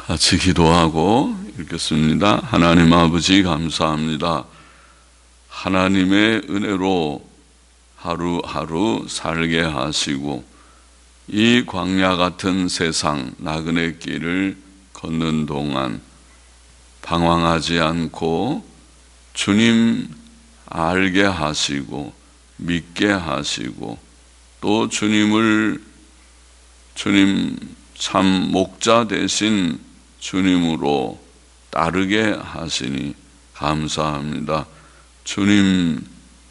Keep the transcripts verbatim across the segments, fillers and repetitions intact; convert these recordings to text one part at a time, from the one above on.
같이 기도하고 읽겠습니다. 하나님 아버지 감사합니다. 하나님의 은혜로 하루하루 살게 하시고 이 광야 같은 세상 나그네 길을 걷는 동안 방황하지 않고 주님 알게 하시고 믿게 하시고 또 주님을 주님 참 목자 되신 주님으로 따르게 하시니 감사합니다. 주님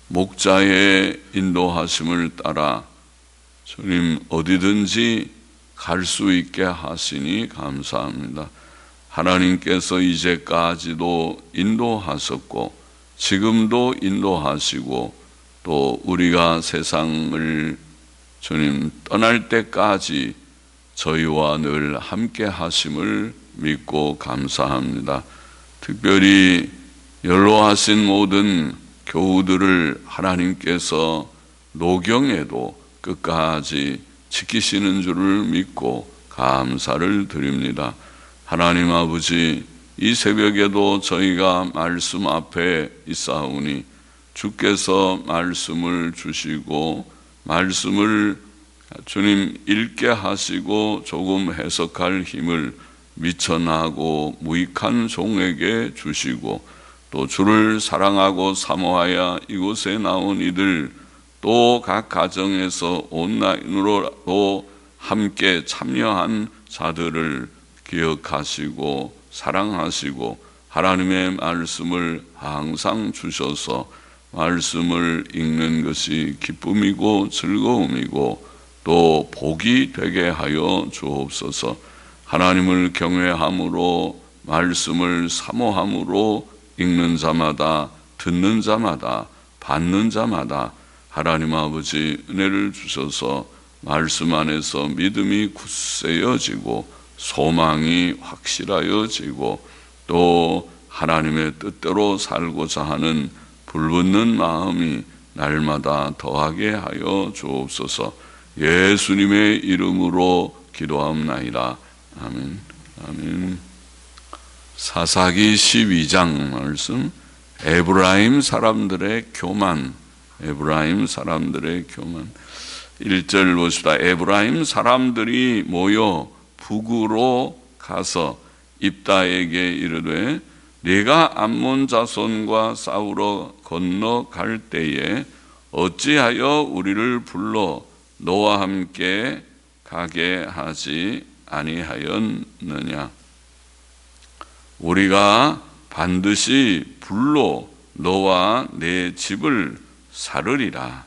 목자의 인도하심을 따라 주님 어디든지 갈 수 있게 하시니 감사합니다. 하나님께서 이제까지도 인도하셨고 지금도 인도하시고 또 우리가 세상을 주님 떠날 때까지 저희와 늘 함께 하심을 믿고 감사합니다. 특별히 연로하신 모든 교우들을 하나님께서 노경에도 끝까지 지키시는 줄을 믿고 감사를 드립니다. 하나님 아버지, 이 새벽에도 저희가 말씀 앞에 있사오니 주께서 말씀을 주시고 말씀을 주님 읽게 하시고 조금 해석할 힘을 미천하고 무익한 종에게 주시고 또 주를 사랑하고 사모하여 이곳에 나온 이들 또 각 가정에서 온라인으로도 함께 참여한 자들을 기억하시고 사랑하시고 하나님의 말씀을 항상 주셔서 말씀을 읽는 것이 기쁨이고 즐거움이고 또 복이 되게 하여 주옵소서. 하나님을 경외함으로 말씀을 사모함으로 읽는 자마다 듣는 자마다 받는 자마다 하나님 아버지 은혜를 주셔서 말씀 안에서 믿음이 굳세어지고 소망이 확실하여지고 또 하나님의 뜻대로 살고자 하는 불붙는 마음이 날마다 더하게 하여 주옵소서. 예수님의 이름으로 기도하옵나이다. 아멘. 아멘. 사사기 십이 장 말씀. 에브라임 사람들의 교만. 에브라임 사람들의 교만. 일 절 보십시다. 에브라임 사람들이 모여 북으로 가서 입다에게 이르되 네가 암몬 자손과 싸우러 건너갈 때에 어찌하여 우리를 불러 너와 함께 가게 하지 아니하였느냐. 우리가 반드시 불로 너와 내 집을 사르리라.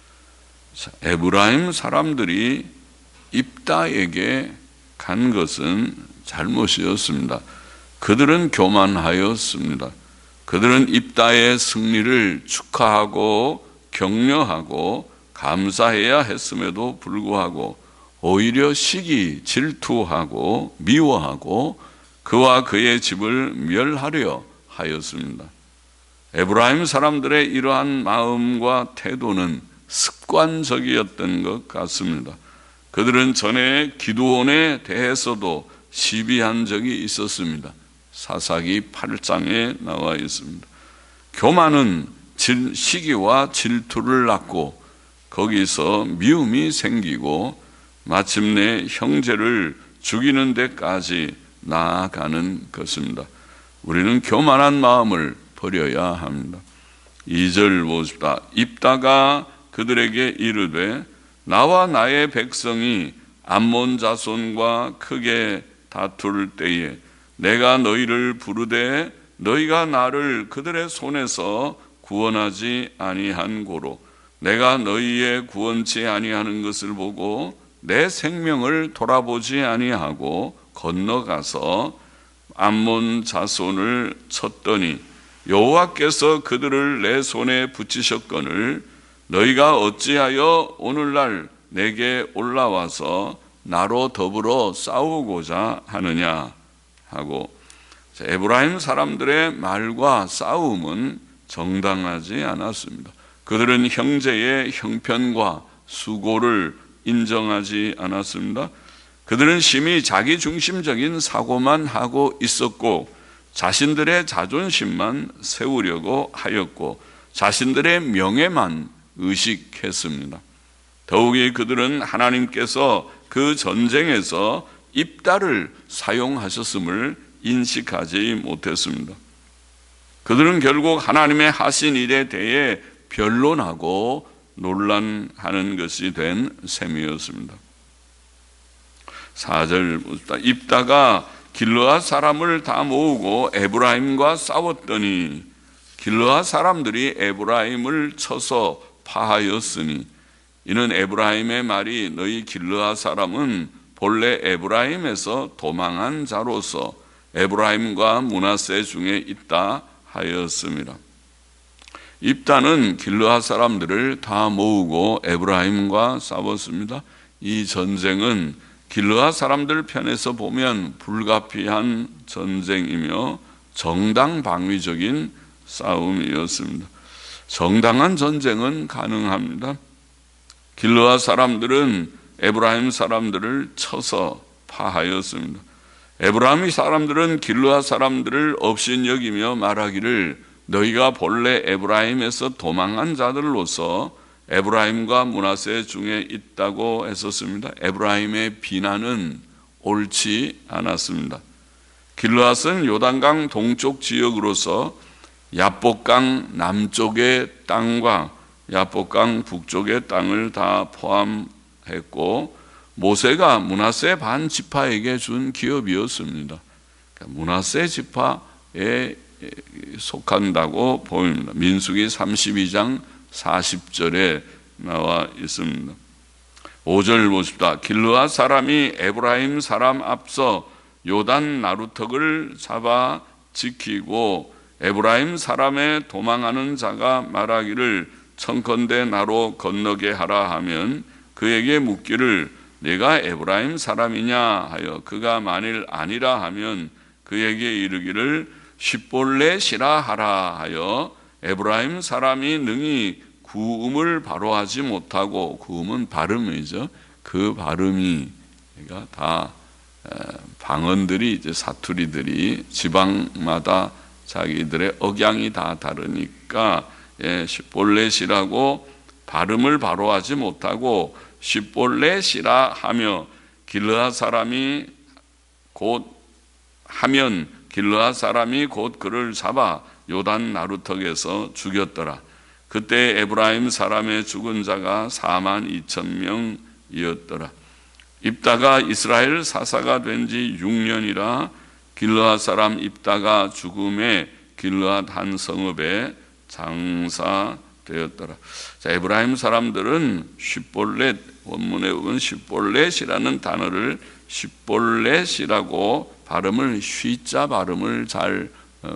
에브라임 사람들이 입다에게 간 것은 잘못이었습니다. 그들은 교만하였습니다. 그들은 입다의 승리를 축하하고 격려하고 감사해야 했음에도 불구하고 오히려 시기, 질투하고 미워하고 그와 그의 집을 멸하려 하였습니다. 에브라임 사람들의 이러한 마음과 태도는 습관적이었던 것 같습니다. 그들은 전에 기드온에 대해서도 시비한 적이 있었습니다. 사사기 팔 장에 나와 있습니다. 교만은 시기와 질투를 낳고 거기서 미움이 생기고 마침내 형제를 죽이는 데까지 나아가는 것입니다. 우리는 교만한 마음을 버려야 합니다. 이 절 보십시다. 입다가 그들에게 이르되 나와 나의 백성이 암몬 자손과 크게 다툴 때에 내가 너희를 부르되 너희가 나를 그들의 손에서 구원하지 아니한 고로 내가 너희의 구원치 아니하는 것을 보고 내 생명을 돌아보지 아니하고 건너가서 암몬 자손을 쳤더니 여호와께서 그들을 내 손에 붙이셨거늘 너희가 어찌하여 오늘날 내게 올라와서 나로 더불어 싸우고자 하느냐 하고, 에브라임 사람들의 말과 싸움은 정당하지 않았습니다. 그들은 형제의 형편과 수고를 인정하지 않았습니다. 그들은 심히 자기 중심적인 사고만 하고 있었고 자신들의 자존심만 세우려고 하였고 자신들의 명예만 의식했습니다. 더욱이 그들은 하나님께서 그 전쟁에서 입다를 사용하셨음을 인식하지 못했습니다. 그들은 결국 하나님의 하신 일에 대해 변론하고 논란하는 것이 된 셈이었습니다. 사 절 봅시다. 입다가 길르앗 사람을 다 모으고 에브라임과 싸웠더니 길르앗 사람들이 에브라임을 쳐서 파하였으니 이는 에브라임의 말이 너희 길르앗 사람은 본래 에브라임에서 도망한 자로서 에브라임과 므낫세 중에 있다 하였습니다. 입다는 길르앗 사람들을 다 모으고 에브라임과 싸웠습니다. 이 전쟁은 길르앗 사람들 편에서 보면 불가피한 전쟁이며 정당방위적인 싸움이었습니다. 정당한 전쟁은 가능합니다. 길르앗 사람들은 에브라임 사람들을 쳐서 파하였습니다. 에브라임 사람들은 길르앗 사람들을 업신여기며 말하기를 너희가 본래 에브라임에서 도망한 자들로서 에브라임과 므낫세 중에 있다고 했었습니다. 에브라임의 비난은 옳지 않았습니다. 길르앗은 요단강 동쪽 지역으로서 야복강 남쪽의 땅과 야복강 북쪽의 땅을 다 포함했고 모세가 므낫세 반 지파에게 준 기업이었습니다. 그러니까 므낫세 지파에 속한다고 보입니다. 민수기 삼십이 장 사십 절에 나와 있습니다. 오 절 보십시다. 길르앗 사람이 에브라임 사람 앞서 요단 나루턱을 잡아 지키고 에브라임 사람의 도망하는 자가 말하기를 청컨대 나로 건너게 하라 하면 그에게 묻기를 내가 에브라임 사람이냐 하여 그가 만일 아니라 하면 그에게 이르기를 십볼렛이라 하라 하여 에브라임 사람이 능히 구음을 바로 하지 못하고, 구음은 발음이죠. 그 발음이 그러니까 다 방언들이 이제 사투리들이 지방마다 자기들의 억양이 다 다르니까 예, 십볼렛이라고 발음을 바로 하지 못하고 십볼렛이라 하며 길르앗 사람이 곧 하면 길르앗 사람이 곧 그를 잡아 요단 나루턱에서 죽였더라. 그때 에브라임 사람의 죽은 자가 사만 이천 명이었더라. 입다가 이스라엘 사사가 된 지 육 년이라 길르앗 사람 입다가 죽음에 길르앗 한 성읍에 장사되었더라. 자, 에브라임 사람들은 십볼렛, 원문에 보면 십볼렛이라는 단어를 십볼렛이라고 발음을 쉬자 발음을 잘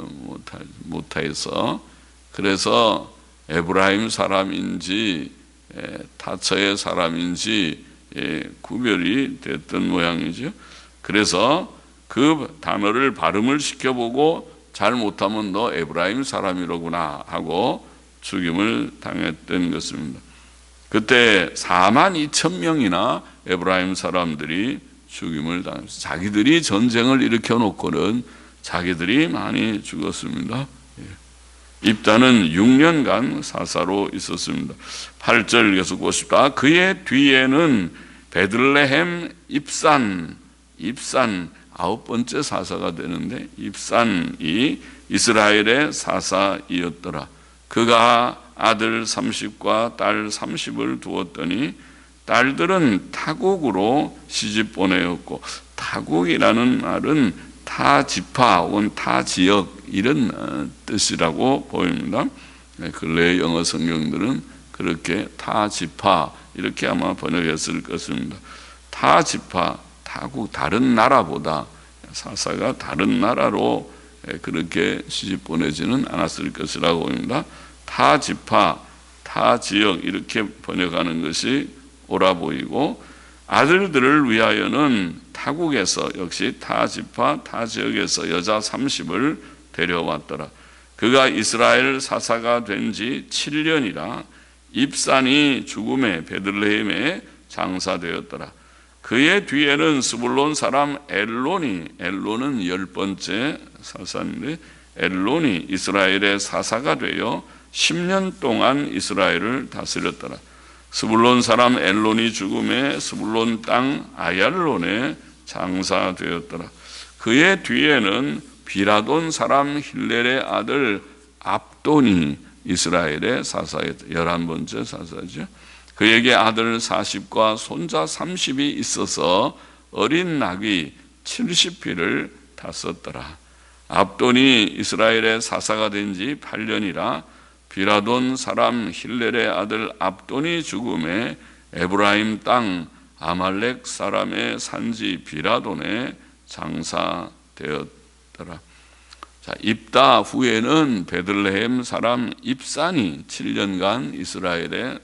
못해서 그래서 에브라임 사람인지 타처의 사람인지 구별이 됐던 모양이죠. 그래서 그 단어를 발음을 시켜보고 잘 못하면 너 에브라임 사람이로구나 하고 죽임을 당했던 것입니다. 그때 사만 이천 명이나 에브라임 사람들이 죽임을 당했습니다. 자기들이 전쟁을 일으켜 놓고는 자기들이 많이 죽었습니다. 입다는 육 년간 사사로 있었습니다. 팔 절 계속 보십시다. 그의 뒤에는 베들레헴 입산, 입산 아홉 번째 사사가 되는데 입산이 이스라엘의 사사이었더라. 그가 아들 삼십과 딸 삼십을 두었더니 딸들은 타국으로 시집 보내었고, 타국이라는 말은 타 지파 혹은 타 지역 이런 뜻이라고 보입니다. 근래 영어 성경들은 그렇게 타 지파 이렇게 아마 번역했을 것입니다. 타 지파, 타국, 다른 나라보다 사사가 다른 나라로 그렇게 시집 보내지는 않았을 것이라고 보입니다. 타 지파, 타 지역 이렇게 번역하는 것이 옳아 보이고, 아들들을 위하여는 타국에서 역시 타 지파, 타 지역에서 여자 삼십을 데려왔더라. 그가 이스라엘 사사가 된 지 칠 년이라 입산이 죽음에 베들레헴에 장사되었더라. 그의 뒤에는 스불론 사람 엘론이, 엘론은 열 번째 사사인데 엘론이 이스라엘의 사사가 되어 십 년 동안 이스라엘을 다스렸더라. 스불론 사람 엘론이 죽음에 스불론 땅 아얄론에 장사되었더라. 그의 뒤에는 비라돈 사람 힐렐의 아들 압돈이 이스라엘의 사사였다. 열한 번째 사사죠. 그에게 아들 사십과 손자 삼십이 있어서 어린 낙이 칠십匹를 탔었더라. 압돈이 이스라엘의 사사가 된 지 팔 년이라 비라돈 사람 힐렐의 아들 압돈이 죽음에 에브라임 땅 아말렉 사람의 산지 비라돈에 장사되었더라. 자, 입다 후에는 베들레헴 사람 입산이 칠 년간 이스라엘의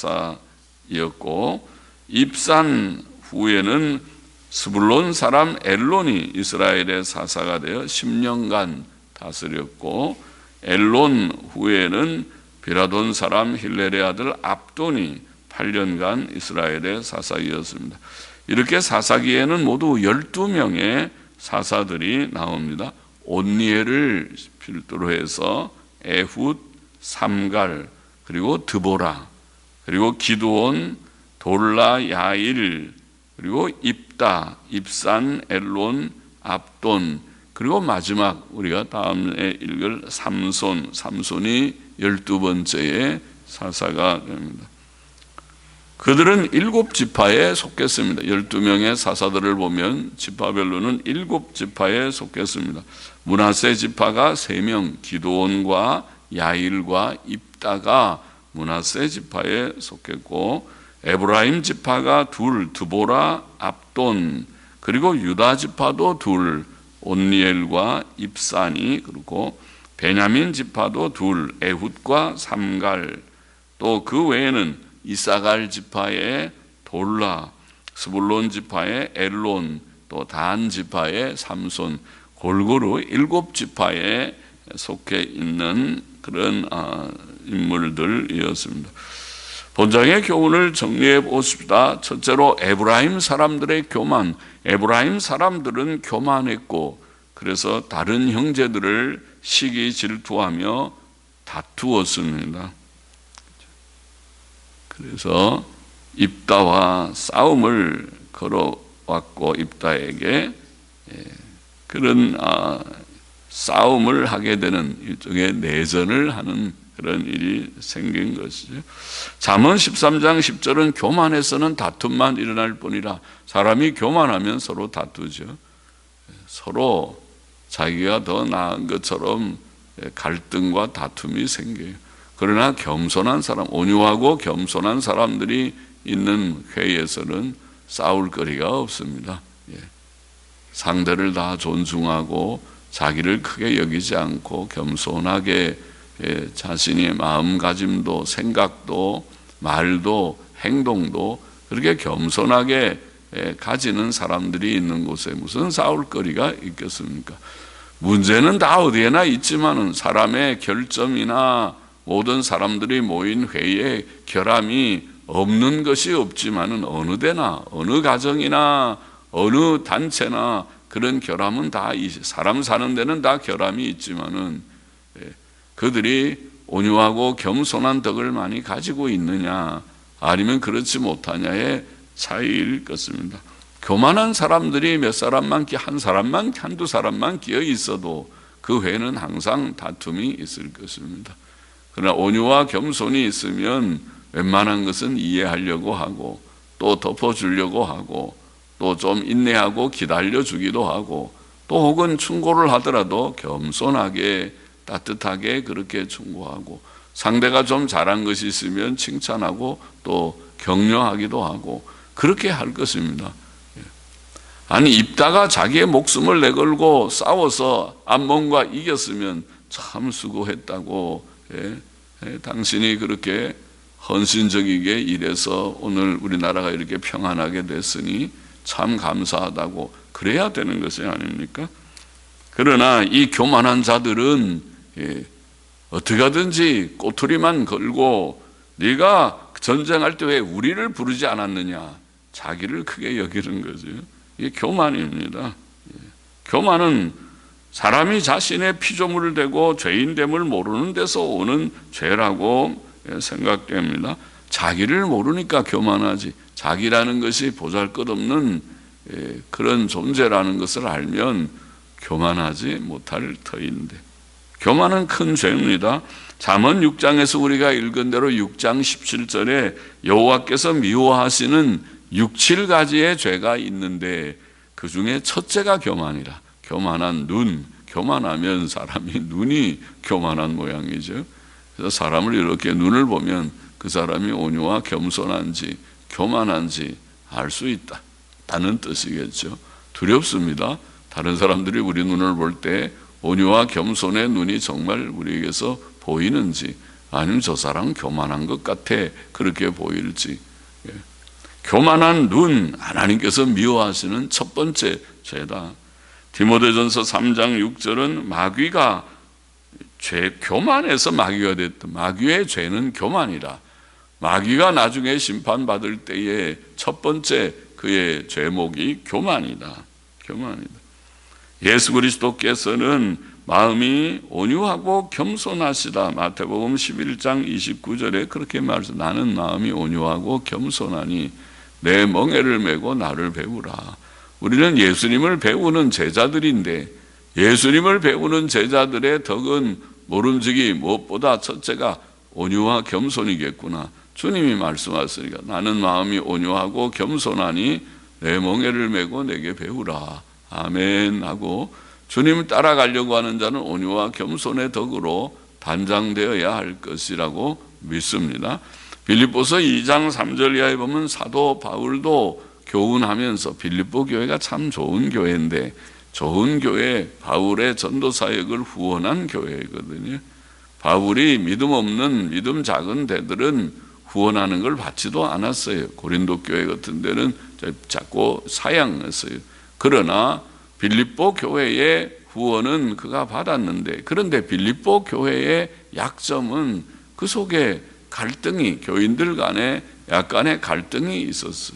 사사였고, 입산 후에는 스불론 사람 엘론이 이스라엘의 사사가 되어 십 년간 다스렸고, 엘론 후에는 비라돈 사람 힐렐의 아들 압돈이 팔 년간 이스라엘의 사사이었습니다. 이렇게 사사기에는 모두 열두 명의 사사들이 나옵니다. 온니엘을 필두로 해서 에훗, 삼갈, 그리고 드보라, 그리고 기드온, 돌라, 야일, 그리고 입다, 입산, 엘론, 압돈, 그리고 마지막 우리가 다음에 읽을 삼손, 삼손이 열두 번째의 사사가 됩니다. 그들은 일곱 지파에 속했습니다. 열두 명의 사사들을 보면 지파별로는 일곱 지파에 속했습니다. 므낫세 지파가 세 명, 기드온과 야일과 입다가 므낫세 지파에 속했고, 에브라임 지파가 둘, 드보라, 압돈, 그리고 유다 지파도 둘, 온니엘과 입산이, 그리고 베냐민 지파도 둘, 에훗과 삼갈, 또 그 외에는 이사갈 지파의 돌라, 스불론 지파의 엘론, 또 단 지파의 삼손, 골고루 일곱 지파에 속해 있는 그런 인물들이었습니다. 본장의 교훈을 정리해 보십시다. 첫째로 에브라임 사람들의 교만. 에브라임 사람들은 교만했고, 그래서 다른 형제들을 시기 질투하며 다투었습니다. 그래서 입다와 싸움을 걸어왔고, 입다에게 그런 싸움을 하게 되는 일종의 내전을 하는 그런 일이 생긴 것이죠. 잠언 십삼 장 십 절은 교만해서는 다툼만 일어날 뿐이라. 사람이 교만하면 서로 다투죠. 서로 자기가 더 나은 것처럼 갈등과 다툼이 생겨요. 그러나 겸손한 사람, 온유하고 겸손한 사람들이 있는 회에서는 싸울 거리가 없습니다. 상대를 다 존중하고 자기를 크게 여기지 않고 겸손하게 자신의 마음가짐도 생각도 말도 행동도 그렇게 겸손하게 가지는 사람들이 있는 곳에 무슨 싸울 거리가 있겠습니까? 문제는 다 어디에나 있지만은 사람의 결점이나 모든 사람들이 모인 회의에 결함이 없는 것이 없지만은 어느 데나 어느 가정이나 어느 단체나 그런 결함은 다 사람 사는 데는 다 결함이 있지만은 그들이 온유하고 겸손한 덕을 많이 가지고 있느냐 아니면 그렇지 못하냐의 차이일 것입니다. 교만한 사람들이 몇 사람만, 한 사람만, 한두 사람만 끼어 있어도 그 회는 항상 다툼이 있을 것입니다. 그러나 온유와 겸손이 있으면 웬만한 것은 이해하려고 하고 또 덮어주려고 하고 또 좀 인내하고 기다려주기도 하고 또 혹은 충고를 하더라도 겸손하게 따뜻하게 그렇게 충고하고 상대가 좀 잘한 것이 있으면 칭찬하고 또 격려하기도 하고 그렇게 할 것입니다. 아니 입다가 자기의 목숨을 내걸고 싸워서 암몬과 이겼으면 참 수고했다고 예, 예, 당신이 그렇게 헌신적이게 일해서 오늘 우리나라가 이렇게 평안하게 됐으니 참 감사하다고 그래야 되는 것이 아닙니까? 그러나 이 교만한 자들은 예, 어떻게 하든지 꼬투리만 걸고 네가 전쟁할 때 왜 우리를 부르지 않았느냐 자기를 크게 여기는 거죠. 이게 교만입니다. 교만은 사람이 자신의 피조물을 대고 죄인됨을 모르는 데서 오는 죄라고 생각됩니다. 자기를 모르니까 교만하지, 자기라는 것이 보잘것없는 그런 존재라는 것을 알면 교만하지 못할 터인데, 교만은 큰 죄입니다. 잠언 육 장에서 우리가 읽은 대로 육 장 십칠 절에 여호와께서 미워하시는 육, 칠 가지의 죄가 있는데 그 중에 첫째가 교만이라. 교만한 눈, 교만하면 사람이 눈이 교만한 모양이죠. 그래서 사람을 이렇게 눈을 보면 그 사람이 온유와 겸손한지 교만한지 알 수 있다 다는 뜻이겠죠. 두렵습니다. 다른 사람들이 우리 눈을 볼 때 온유와 겸손의 눈이 정말 우리에게서 보이는지, 아니면 저 사람 교만한 것 같아 그렇게 보일지. 예. 교만한 눈, 하나님께서 미워하시는 첫 번째 죄다. 디모데전서 삼 장 육 절은 마귀가 죄, 교만해서 마귀가 됐던, 마귀의 죄는 교만이라. 마귀가 나중에 심판받을 때의 첫 번째 그의 죄목이 교만이다. 교만이다. 예수 그리스도께서는 마음이 온유하고 겸손하시다. 마태복음 십일 장 이십구 절에 그렇게 말씀, 나는 마음이 온유하고 겸손하니 내 멍에를 메고 나를 배우라. 우리는 예수님을 배우는 제자들인데, 예수님을 배우는 제자들의 덕은 모름지기 무엇보다 첫째가 온유와 겸손이겠구나. 주님이 말씀하시니까 나는 마음이 온유하고 겸손하니 내 멍에를 메고 내게 배우라. 아멘 하고, 주님을 따라가려고 하는 자는 온유와 겸손의 덕으로 단장되어야 할 것이라고 믿습니다. 빌립보서 이 장 삼 절 이하에 보면 사도 바울도 교훈하면서, 빌립보 교회가 참 좋은 교회인데, 좋은 교회, 바울의 전도 사역을 후원한 교회거든요. 바울이 믿음 없는, 믿음 작은 데들은 후원하는 걸 받지도 않았어요. 고린도 교회 같은 데는 자꾸 사양했어요. 그러나 빌립보 교회의 후원은 그가 받았는데, 그런데 빌립보 교회의 약점은 그 속에 갈등이, 교인들 간에 약간의 갈등이 있었어요.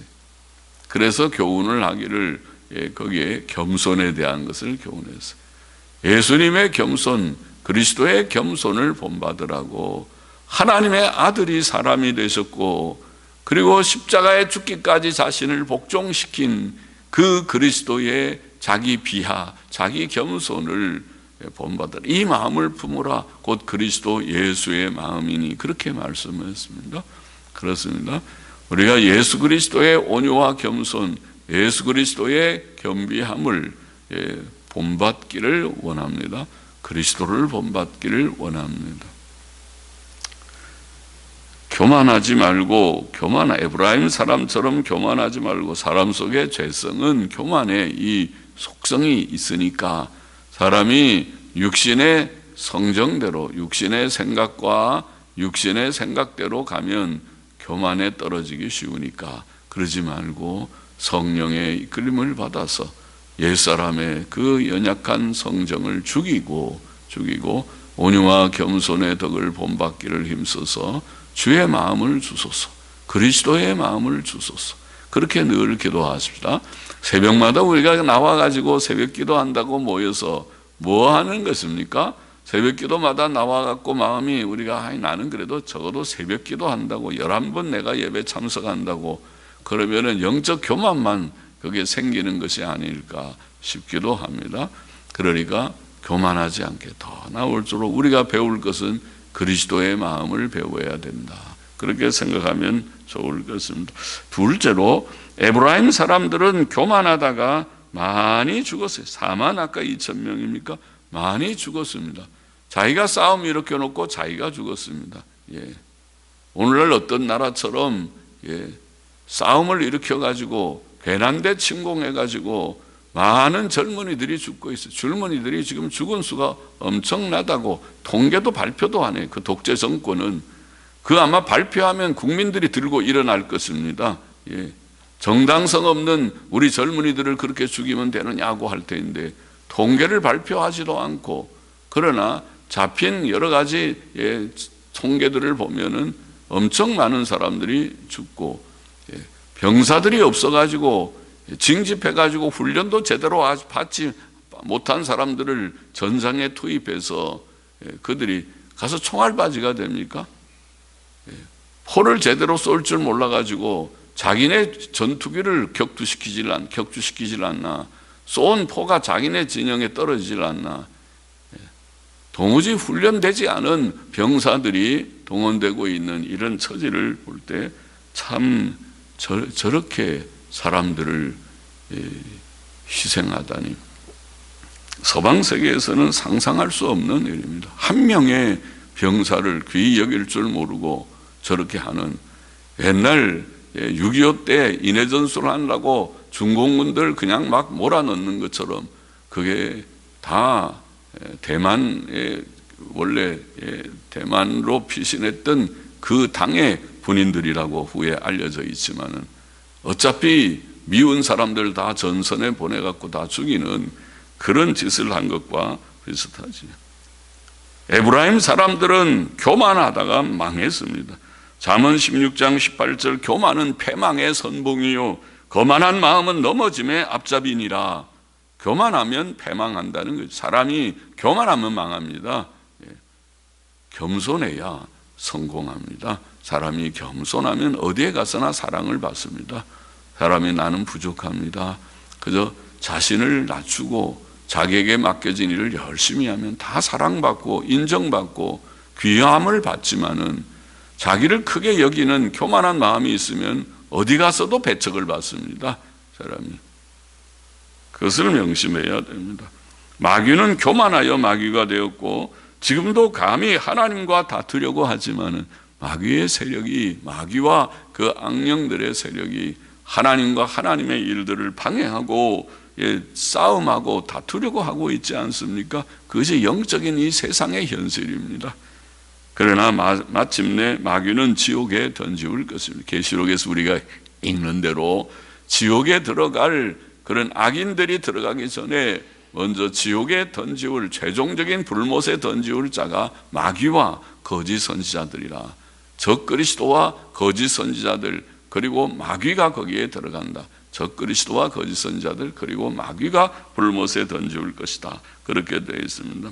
그래서 교훈을 하기를, 예, 거기에 겸손에 대한 것을 교훈했어요. 예수님의 겸손, 그리스도의 겸손을 본받으라고. 하나님의 아들이 사람이 되셨고, 그리고 십자가에 죽기까지 자신을 복종시킨 그 그리스도의 자기 비하, 자기 겸손을 본받으라. 이 마음을 품으라. 곧 그리스도 예수의 마음이니, 그렇게 말씀했습니다. 그렇습니다. 우리가 예수 그리스도의 온유와 겸손, 예수 그리스도의 겸비함을 본받기를 원합니다. 그리스도를 본받기를 원합니다. 교만하지 말고, 교만, 에브라임 사람처럼 교만하지 말고, 사람 속의 죄성은 교만의 이 속성이 있으니까 사람이 육신의 성정대로, 육신의 생각과 육신의 생각대로 가면 교만에 떨어지기 쉬우니까 그러지 말고 성령의 이끌림을 받아서 옛사람의 그 연약한 성정을 죽이고 죽이고 온유와 겸손의 덕을 본받기를 힘써서 주의 마음을 주소서, 그리스도의 마음을 주소서. 그렇게 늘 기도하십시다. 새벽마다 우리가 나와가지고 새벽 기도한다고 모여서 뭐 하는 것입니까? 새벽 기도마다 나와갖고 마음이 우리가 아이 나는 그래도 적어도 새벽 기도한다고 열한 번 내가 예배 참석한다고 그러면은 영적 교만만 그게 생기는 것이 아닐까 싶기도 합니다. 그러니까 교만하지 않게 더 나올수록 우리가 배울 것은 그리스도의 마음을 배워야 된다. 그렇게 생각하면 좋을 것입니다. 둘째로 에브라임 사람들은 교만하다가 많이 죽었어요. 사만 아까 이천 명입니까? 많이 죽었습니다. 자기가 싸움 일으켜놓고 자기가 죽었습니다. 예. 오늘날 어떤 나라처럼 예. 싸움을 일으켜가지고 괴난대 침공해가지고 많은 젊은이들이 죽고 있어요. 젊은이들이 지금 죽은 수가 엄청나다고 통계도 발표도 안 해요. 그 독재 정권은 그 아마 발표하면 국민들이 들고 일어날 것입니다. 예. 정당성 없는 우리 젊은이들을 그렇게 죽이면 되느냐고 할 텐데 통계를 발표하지도 않고, 그러나 잡힌 여러 가지 예, 통계들을 보면은 엄청 많은 사람들이 죽고 예, 병사들이 없어가지고 징집해가지고 훈련도 제대로 받지 못한 사람들을 전장에 투입해서 그들이 가서 총알바지가 됩니까? 포를 제대로 쏠 줄 몰라가지고 자기네 전투기를 격투시키질 않, 격추시키질 않나, 쏜 포가 자기네 진영에 떨어지질 않나. 도무지 훈련되지 않은 병사들이 동원되고 있는 이런 처지를 볼 때 참 저렇게 사람들을 희생하다니, 서방 세계에서는 상상할 수 없는 일입니다. 한 명의 병사를 귀히 여길 줄 모르고 저렇게 하는, 옛날 육이오 때 인해전술을 하려고 중공군들 그냥 막 몰아넣는 것처럼 그게 다 대만에 원래 대만으로 피신했던 그 당의 군인들이라고 후에 알려져 있지만은 어차피 미운 사람들 다 전선에 보내갖고 다 죽이는 그런 짓을 한 것과 비슷하지. 에브라임 사람들은 교만하다가 망했습니다. 잠언 십육 장 십팔 절, 교만은 패망의 선봉이요 거만한 마음은 넘어짐의 앞잡이니라. 교만하면 패망한다는 거죠. 사람이 교만하면 망합니다. 겸손해야 성공합니다. 사람이 겸손하면 어디에 가서나 사랑을 받습니다. 사람이 나는 부족합니다. 그저 자신을 낮추고 자기에게 맡겨진 일을 열심히 하면 다 사랑받고 인정받고 귀함을 받지만은 자기를 크게 여기는 교만한 마음이 있으면 어디 가서도 배척을 받습니다. 사람이. 그것을 명심해야 됩니다. 마귀는 교만하여 마귀가 되었고 지금도 감히 하나님과 다투려고 하지만은 마귀의 세력이, 마귀와 그 악령들의 세력이 하나님과 하나님의 일들을 방해하고 예, 싸움하고 다투려고 하고 있지 않습니까? 그것이 영적인 이 세상의 현실입니다. 그러나 마, 마침내 마귀는 지옥에 던지울 것입니다. 계시록에서 우리가 읽는 대로 지옥에 들어갈 그런 악인들이 들어가기 전에 먼저 지옥에 던지울, 최종적인 불못에 던지울 자가 마귀와 거짓 선지자들이라. 적그리스도와 거짓 선지자들, 그리고 마귀가 거기에 들어간다. 적그리스도와 거짓 선지자들, 그리고 마귀가 불못에 던지울 것이다. 그렇게 되어 있습니다.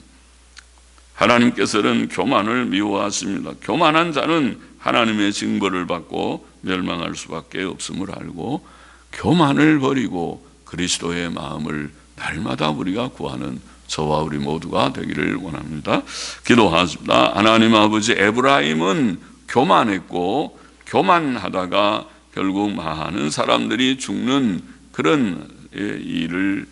하나님께서는 교만을 미워하십니다. 교만한 자는 하나님의 징벌을 받고 멸망할 수밖에 없음을 알고 교만을 버리고 그리스도의 마음을 날마다 우리가 구하는 저와 우리 모두가 되기를 원합니다. 기도하십니다. 하나님 아버지, 에브라임은 교만했고 교만하다가 결국 많은 사람들이 죽는 그런 일을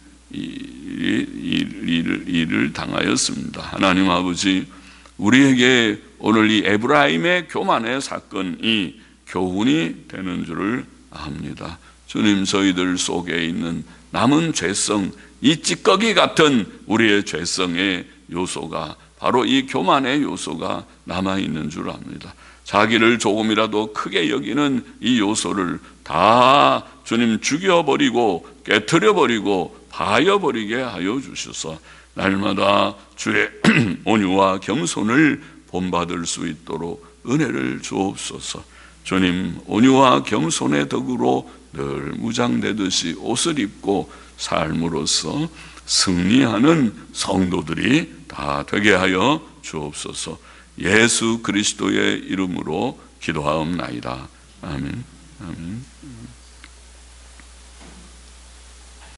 일을, 일을, 일을 당하였습니다. 하나님 아버지, 우리에게 오늘 이 에브라임의 교만의 사건이 교훈이 되는 줄을 압니다. 주님, 저희들 속에 있는 남은 죄성, 이 찌꺼기 같은 우리의 죄성의 요소가 바로 이 교만의 요소가 남아있는 줄 압니다. 자기를 조금이라도 크게 여기는 이 요소를 다 주님 죽여버리고 깨트려버리고 파여버리게 하여 주셔서 날마다 주의 온유와 겸손을 본받을 수 있도록 은혜를 주옵소서. 주님, 온유와 겸손의 덕으로 늘 무장되듯이 옷을 입고 삶으로써 승리하는 성도들이 다 되게 하여 주옵소서. 예수 그리스도의 이름으로 기도하옵나이다. 아멘. 아멘.